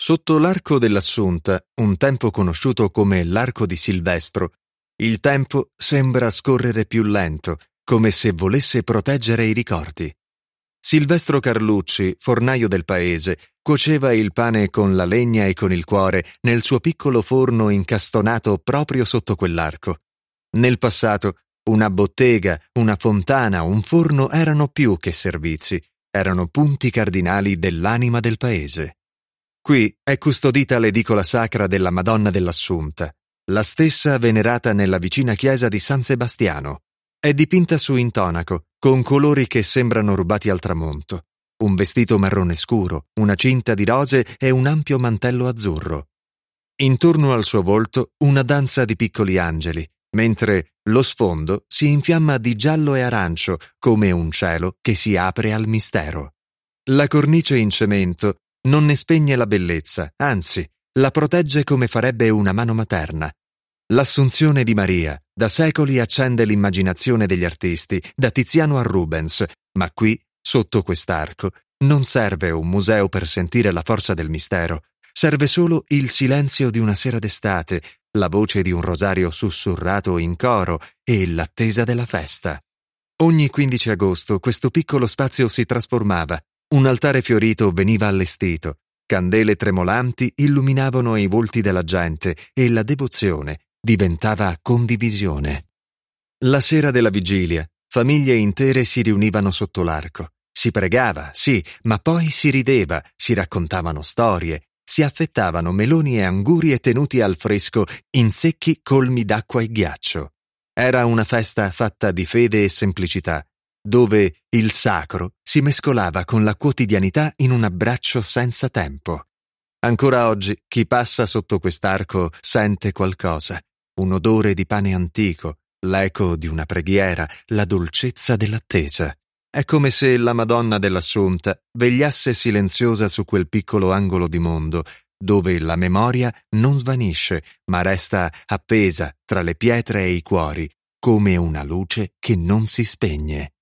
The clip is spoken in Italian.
Sotto l'arco dell'Assunta, un tempo conosciuto come l'arco di Silvestro, il tempo sembra scorrere più lento, come se volesse proteggere i ricordi. Silvestro Carlucci, fornaio del paese, cuoceva il pane con la legna e con il cuore nel suo piccolo forno incastonato proprio sotto quell'arco. Nel passato, una bottega, una fontana, un forno erano più che servizi, erano punti cardinali dell'anima del paese. Qui è custodita l'edicola sacra della Madonna dell'Assunta, la stessa venerata nella vicina chiesa di San Sebastiano. È dipinta su intonaco, con colori che sembrano rubati al tramonto. Un vestito marrone scuro, una cinta di rose e un ampio mantello azzurro. Intorno al suo volto una danza di piccoli angeli, mentre lo sfondo si infiamma di giallo e arancio come un cielo che si apre al mistero. La cornice in cemento non ne spegne la bellezza, anzi, la protegge come farebbe una mano materna. L'Assunzione di Maria da secoli accende l'immaginazione degli artisti, da Tiziano a Rubens, ma qui, sotto quest'arco, non serve un museo per sentire la forza del mistero, serve solo il silenzio di una sera d'estate, la voce di un rosario sussurrato in coro e l'attesa della festa. Ogni 15 agosto questo piccolo spazio si trasformava. Un altare fiorito veniva allestito, candele tremolanti illuminavano i volti della gente e la devozione diventava condivisione. La sera della vigilia, famiglie intere si riunivano sotto l'arco. Si pregava, sì, ma poi si rideva, si raccontavano storie, si affettavano meloni e angurie tenuti al fresco in secchi colmi d'acqua e ghiaccio. Era una festa fatta di fede e semplicità, dove il sacro si mescolava con la quotidianità in un abbraccio senza tempo. Ancora oggi chi passa sotto quest'arco sente qualcosa, un odore di pane antico, l'eco di una preghiera, la dolcezza dell'attesa. È come se la Madonna dell'Assunta vegliasse silenziosa su quel piccolo angolo di mondo, dove la memoria non svanisce, ma resta appesa tra le pietre e i cuori, come una luce che non si spegne.